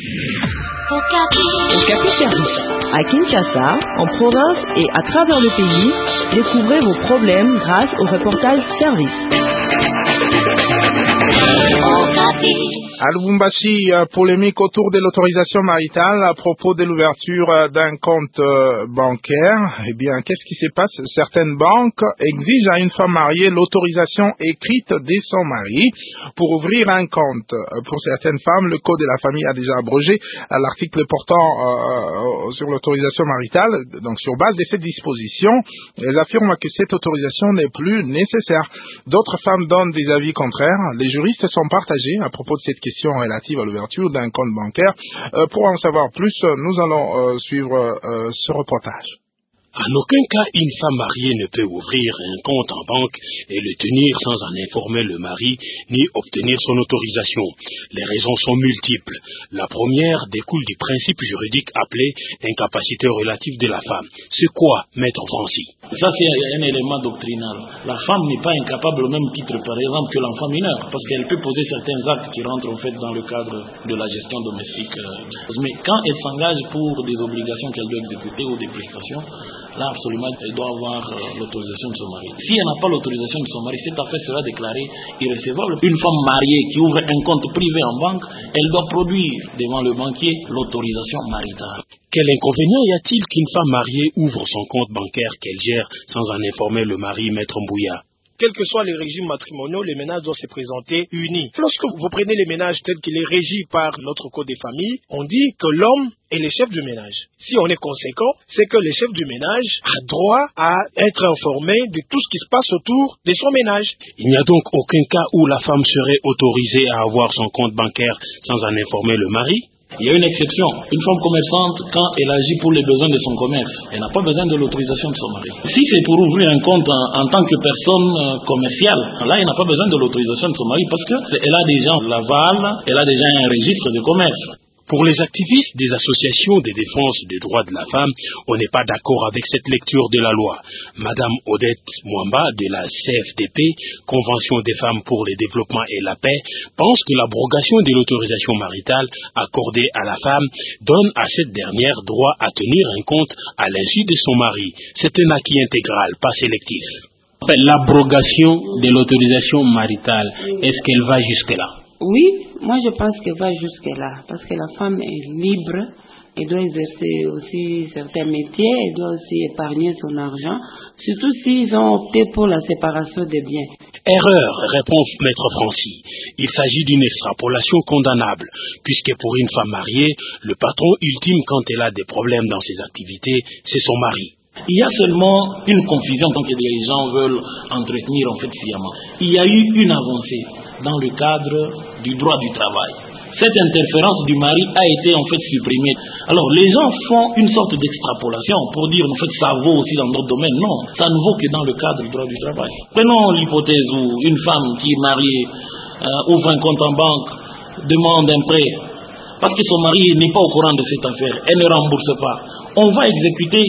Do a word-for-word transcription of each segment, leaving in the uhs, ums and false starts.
Okapi Service. À Kinshasa, en province et à travers le pays, découvrez vos problèmes grâce au reportage Service. À Lubumbashi, polémique autour de l'autorisation maritale à propos de l'ouverture d'un compte bancaire. Eh bien, qu'est-ce qui se passe? Certaines banques exigent à une femme mariée l'autorisation écrite de son mari pour ouvrir un compte. Pour certaines femmes, le code de la famille a déjà abrogé l'article portant euh, sur l'autorisation maritale. Donc, sur base de cette disposition, elles affirment que cette autorisation n'est plus nécessaire. D'autres femmes donnent des avis contraires. Les juristes sont partagés à propos de cette question relative à l'ouverture d'un compte bancaire. Euh, pour en savoir plus, nous allons euh, suivre euh, ce reportage. En aucun cas, une femme mariée ne peut ouvrir un compte en banque et le tenir sans en informer le mari ni obtenir son autorisation. Les raisons sont multiples. La première découle du principe juridique appelé incapacité relative de la femme. C'est quoi, Maître Francis? Ça, c'est un élément doctrinal. La femme n'est pas incapable au même titre, par exemple, que l'enfant mineur, parce qu'elle peut poser certains actes qui rentrent en fait dans le cadre de la gestion domestique. Mais quand elle s'engage pour des obligations qu'elle doit exécuter ou des prestations, là, absolument, elle doit avoir euh, l'autorisation de son mari. Si elle n'a pas l'autorisation de son mari, cette affaire sera déclarée irrecevable. Une femme mariée qui ouvre un compte privé en banque, elle doit produire devant le banquier l'autorisation maritale. Quel inconvénient y a-t-il qu'une femme mariée ouvre son compte bancaire qu'elle gère sans en informer le mari, Maître Mbouya? Quels que soient les régimes matrimoniaux, les ménages doivent se présenter unis. Lorsque vous prenez les ménages tels qu'il est régi par notre code des familles, on dit que l'homme est le chef du ménage. Si on est conséquent, c'est que le chef du ménage a droit à être informé de tout ce qui se passe autour de son ménage. Il n'y a donc aucun cas où la femme serait autorisée à avoir son compte bancaire sans en informer le mari? Il y a une exception. Une femme commerçante, quand elle agit pour les besoins de son commerce, elle n'a pas besoin de l'autorisation de son mari. Si c'est pour ouvrir un compte en, en tant que personne euh, commerciale, là, elle n'a pas besoin de l'autorisation de son mari parce qu'elle a déjà l'aval, elle a déjà un registre de commerce. Pour les activistes des associations de défense des droits de la femme, on n'est pas d'accord avec cette lecture de la loi. Madame Odette Mwamba de la C F D P, Convention des femmes pour le développement et la paix, pense que l'abrogation de l'autorisation maritale accordée à la femme donne à cette dernière droit à tenir un compte à l'insu de son mari. C'est un acquis intégral, pas sélectif. L'abrogation de l'autorisation maritale, est-ce qu'elle va jusque-là? Oui, moi je pense qu'elle va jusque-là, parce que la femme est libre, elle doit exercer aussi certains métiers, elle doit aussi épargner son argent, surtout s'ils ont opté pour la séparation des biens. Erreur, répond Maître Francis. Il s'agit d'une extrapolation condamnable, puisque pour une femme mariée, le patron ultime quand elle a des problèmes dans ses activités, c'est son mari. Il y a seulement une confusion tant que les gens veulent entretenir en fait sciemment. Il y a eu une avancée dans le cadre du droit du travail. Cette interférence du mari a été en fait supprimée. Alors les gens font une sorte d'extrapolation pour dire en fait ça vaut aussi dans d'autres domaines. Non, ça ne vaut que dans le cadre du droit du travail. Prenons l'hypothèse où une femme qui est mariée euh, ouvre un compte en banque, demande un prêt, parce que son mari n'est pas au courant de cette affaire, elle ne rembourse pas. On va exécuter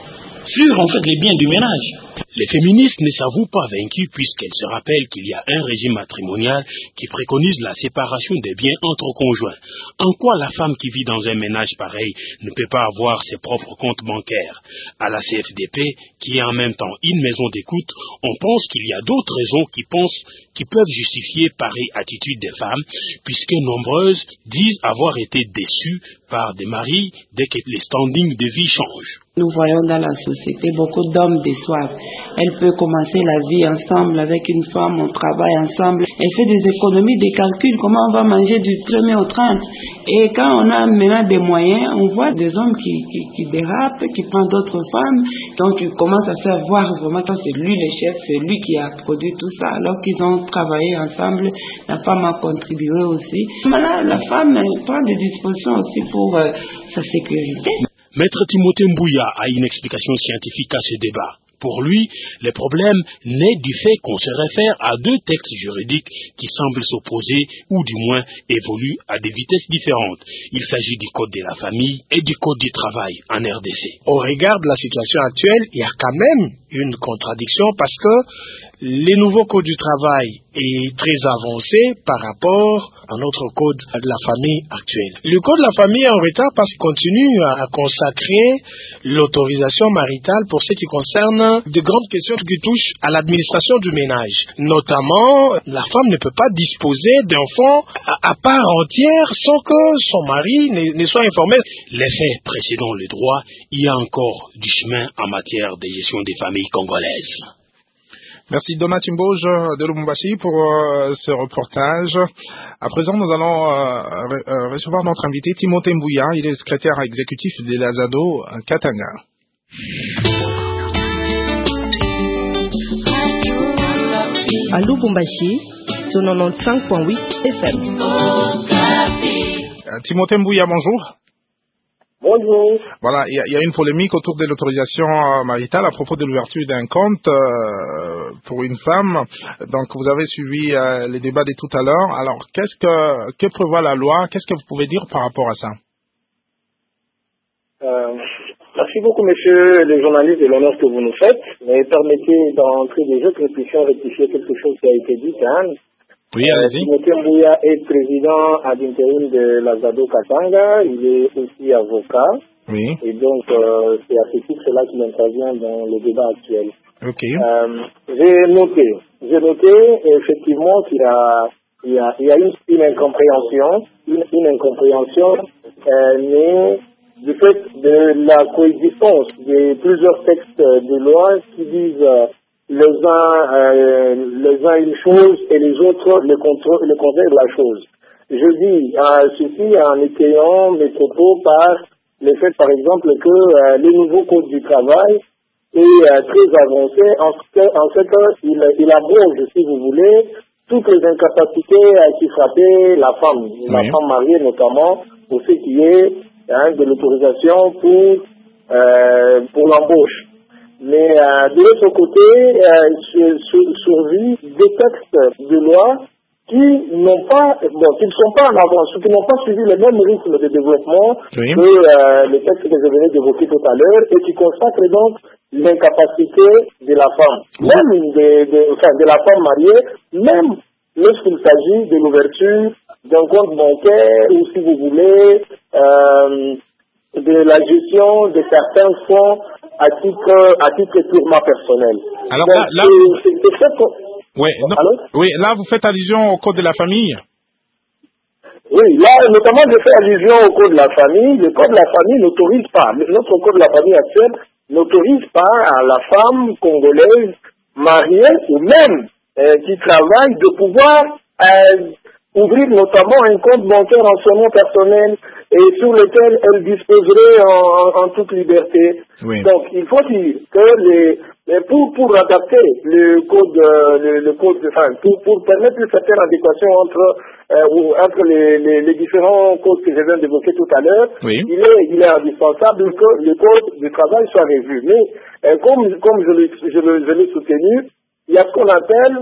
sur en fait les biens du ménage. Les féministes ne s'avouent pas vaincus puisqu'elles se rappellent qu'il y a un régime matrimonial qui préconise la séparation des biens entre conjoints. En quoi la femme qui vit dans un ménage pareil ne peut pas avoir ses propres comptes bancaires? À la C F D P, qui est en même temps une maison d'écoute, on pense qu'il y a d'autres raisons qui pensent qui peuvent justifier pareille attitude des femmes, puisque nombreuses disent avoir été déçues par des maris dès que les standings de vie changent. Nous voyons dans la société beaucoup d'hommes déçoivent. Elle peut commencer la vie ensemble avec une femme, on travaille ensemble, elle fait des économies, des calculs, comment on va manger du premier au trente. Et quand on a maintenant des moyens, on voit des hommes qui, qui, qui dérapent, qui prennent d'autres femmes, donc ils commencent à faire voir vraiment que c'est lui le chef, c'est lui qui a produit tout ça, alors qu'ils ont travaillé ensemble, la femme a contribué aussi. Maintenant, la femme prend des dispositions aussi pour euh, sa sécurité. Maître Timothée Mbouya a une explication scientifique à ce débat. Pour lui, le problème naît du fait qu'on se réfère à deux textes juridiques qui semblent s'opposer ou du moins évoluent à des vitesses différentes. Il s'agit du Code de la famille et du Code du travail en R D C. Au regard de la situation actuelle, il y a quand même une contradiction parce que les nouveaux codes du travail est très avancé par rapport à notre code de la famille actuel. Le code de la famille est en retard parce qu'il continue à consacrer l'autorisation maritale pour ce qui concerne de grandes questions qui touchent à l'administration du ménage. Notamment, la femme ne peut pas disposer d'un fonds à, à part entière sans que son mari ne, ne soit informé. Les faits précédant le droit, il y a encore du chemin en matière de gestion des familles congolaises. Merci Donat Chimboj de Lubumbashi pour euh, ce reportage. À présent, nous allons euh, re- recevoir notre invité Timothée Mbouya. Il est secrétaire exécutif de l'Azado Katanga. À Lubumbashi, sur quatre-vingt-quinze virgule huit F M. Euh, Timothée Mbouya, bonjour. Bonjour. Voilà, il y, y a une polémique autour de l'autorisation euh, maritale à propos de l'ouverture d'un compte euh, pour une femme. Donc, vous avez suivi euh, les débats de tout à l'heure. Alors, qu'est-ce que, que prévoit la loi? Qu'est-ce que vous pouvez dire par rapport à ça? Euh, merci beaucoup, monsieur le journaliste, de l'honneur que vous nous faites. Mais permettez d'entrer des jeux que nous puissions rectifier quelque chose qui a été dit. Hein. Oui, allez-y. Timothée Mbouya est président ad interim de l'Azado Katanga. Il est aussi avocat. Oui. Et donc, euh, c'est à ce titre-là qu'il intervient dans le débat actuel. Ok. Euh, j'ai noté, j'ai noté effectivement qu'il y a, il y a, il y a une, une incompréhension, une, une incompréhension euh, née du fait de la coexistence de plusieurs textes de loi qui disent euh, les uns, euh, les uns une chose et les autres le contraire, le contraire de la chose. Je dis euh, ceci en étayant mes propos par le fait, par exemple, que euh, le nouveau code du travail est euh, très avancé en ce en fait qu'il il abroge, si vous voulez, toutes les incapacités euh, qui frappaient la femme, oui. La femme mariée notamment, pour ce qui est hein, de l'autorisation pour, euh, pour l'embauche. Mais euh, de l'autre côté, euh, survit des textes de loi qui n'ont pas, bon, qui ne sont pas en avance, qui n'ont pas suivi le même rythme de développement oui. que euh, les textes que je venais d'évoquer tout à l'heure et qui consacrent donc l'incapacité de la femme, oui. même de, de, enfin, de la femme mariée, même lorsqu'il s'agit de l'ouverture d'un compte bancaire ou, si vous voulez, euh, de la gestion de certains fonds à titre, à titre purement personnel. Alors donc, là, là c'est, c'est, c'est fait que... Oui, non, oui, là vous faites allusion au code de la famille. Oui, là notamment je fais allusion au code de la famille. Le code de la famille n'autorise pas, notre code de la famille actuel n'autorise pas à la femme congolaise mariée ou même euh, qui travaille de pouvoir euh, ouvrir notamment un compte bancaire en son nom personnel et sur lequel elle disposerait en, en, en toute liberté. Oui. Donc il faut dire que les Mais pour, pour adapter le code, euh, le, le code, enfin, pour, pour permettre une certaine adéquation entre, euh, entre les, les, les différents codes que je viens d'évoquer tout à l'heure, oui. il est, il est indispensable que le code du travail soit revu. Mais, euh, comme, comme je l'ai, je, je l'ai soutenu, il y a ce qu'on appelle,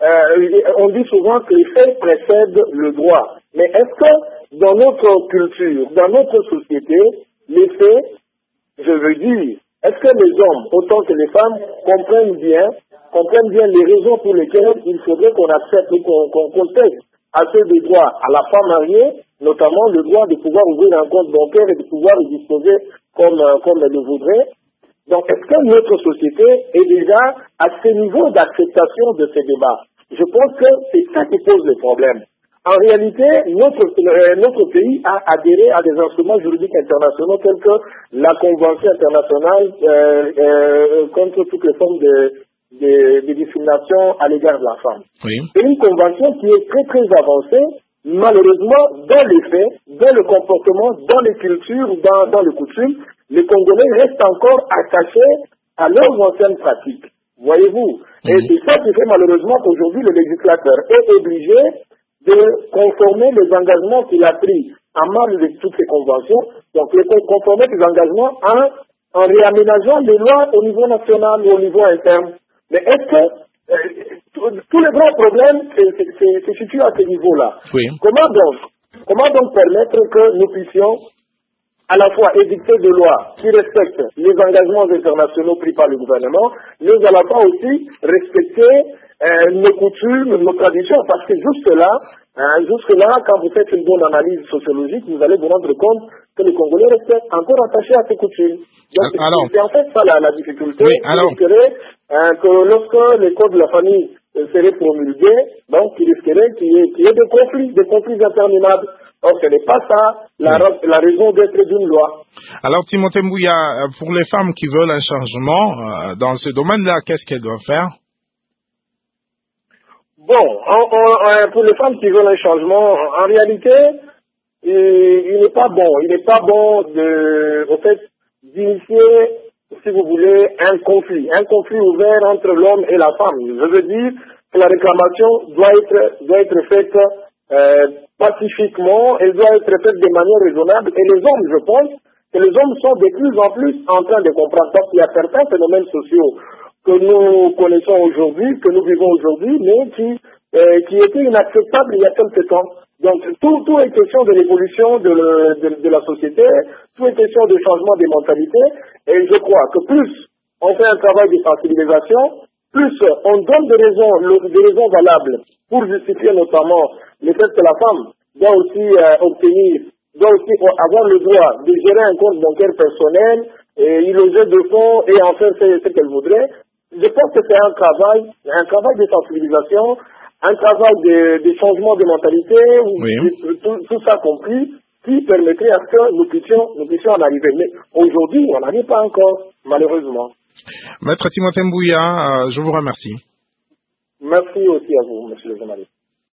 euh, on dit souvent que les faits précèdent le droit. Mais est-ce que dans notre culture, dans notre société, les faits, je veux dire, est-ce que les hommes, autant que les femmes, comprennent bien, comprennent bien les raisons pour lesquelles il faudrait qu'on accepte ou qu'on, qu'on conteste à ceux des droits à la femme mariée, notamment le droit de pouvoir ouvrir un compte bancaire et de pouvoir y disposer comme, euh, comme elle le voudrait. Donc, est-ce que notre société est déjà à ce niveau d'acceptation de ces débats? Je pense que c'est ça qui pose le problème. En réalité, notre, euh, notre pays a adhéré à des instruments juridiques internationaux tels que la Convention internationale euh, euh, contre toutes les formes de, de, de discrimination à l'égard de la femme. Oui. C'est une convention qui est très très avancée, malheureusement, dans les faits, dans le comportement, dans les cultures, dans, dans les coutumes, les Congolais restent encore attachés à leurs anciennes pratiques. Voyez-vous? Mm-hmm. Et c'est ça qui fait malheureusement qu'aujourd'hui le législateur est obligé de conformer les engagements qu'il a pris en marge de toutes ces conventions, donc de conformer ces engagements en, en réaménageant les lois au niveau national ou au niveau interne. Mais est-ce que euh, tous les grands problèmes se situent à ce niveau-là? Oui. Comment donc, comment donc permettre que nous puissions à la fois édicter des lois qui respectent les engagements internationaux pris par le gouvernement, mais à la fois aussi respecter euh, nos coutumes, nos traditions, parce que jusque là, hein, jusque là, quand vous faites une bonne analyse sociologique, vous allez vous rendre compte que les Congolais restent encore attachés à ces coutumes. Donc, alors, c'est en fait ça la, la difficulté. Oui, alors, il risquerait hein, que lorsque les codes de la famille euh, seraient promulgués, donc il risquerait qu'il y ait, qu'il y ait des conflits, des conflits interminables. Donc ce n'est pas ça la, oui. la raison d'être d'une loi. Alors Timothée Mbouya, pour les femmes qui veulent un changement euh, dans ce domaine-là, qu'est-ce qu'elles doivent faire? Bon, on, on, pour les femmes qui veulent un changement, en réalité, il, il n'est pas bon. Il n'est pas bon de, en fait, d'initier, si vous voulez, un conflit, un conflit ouvert entre l'homme et la femme. Je veux dire que la réclamation doit être, doit être faite euh, pacifiquement, elle doit être faite de manière raisonnable. Et les hommes, je pense, que les hommes sont de plus en plus en train de comprendre. Parce qu'il y a certains phénomènes sociaux que nous connaissons aujourd'hui, que nous vivons aujourd'hui, mais qui, euh, qui étaient inacceptables il y a quelque temps. Donc, tout, tout est question de l'évolution de, le, de, de la société, tout est question de changement des mentalités, et je crois que plus on fait un travail de sensibilisation, plus on donne des raisons, des raisons valables pour justifier notamment le fait que la femme doit aussi euh, obtenir, doit aussi avoir le droit de gérer un compte bancaire personnel, et y loger de fonds et en faire ce, ce qu'elle voudrait. Je pense que c'est un travail, un travail de sensibilisation, un travail de, de changement de mentalité, oui. tout, tout ça compris, qui permettrait à ce que nous puissions, nous puissions en arriver. Mais aujourd'hui, on n'arrive pas encore, malheureusement. Maître Timothée Mbouya, euh, je vous remercie. Merci aussi à vous, monsieur le journaliste.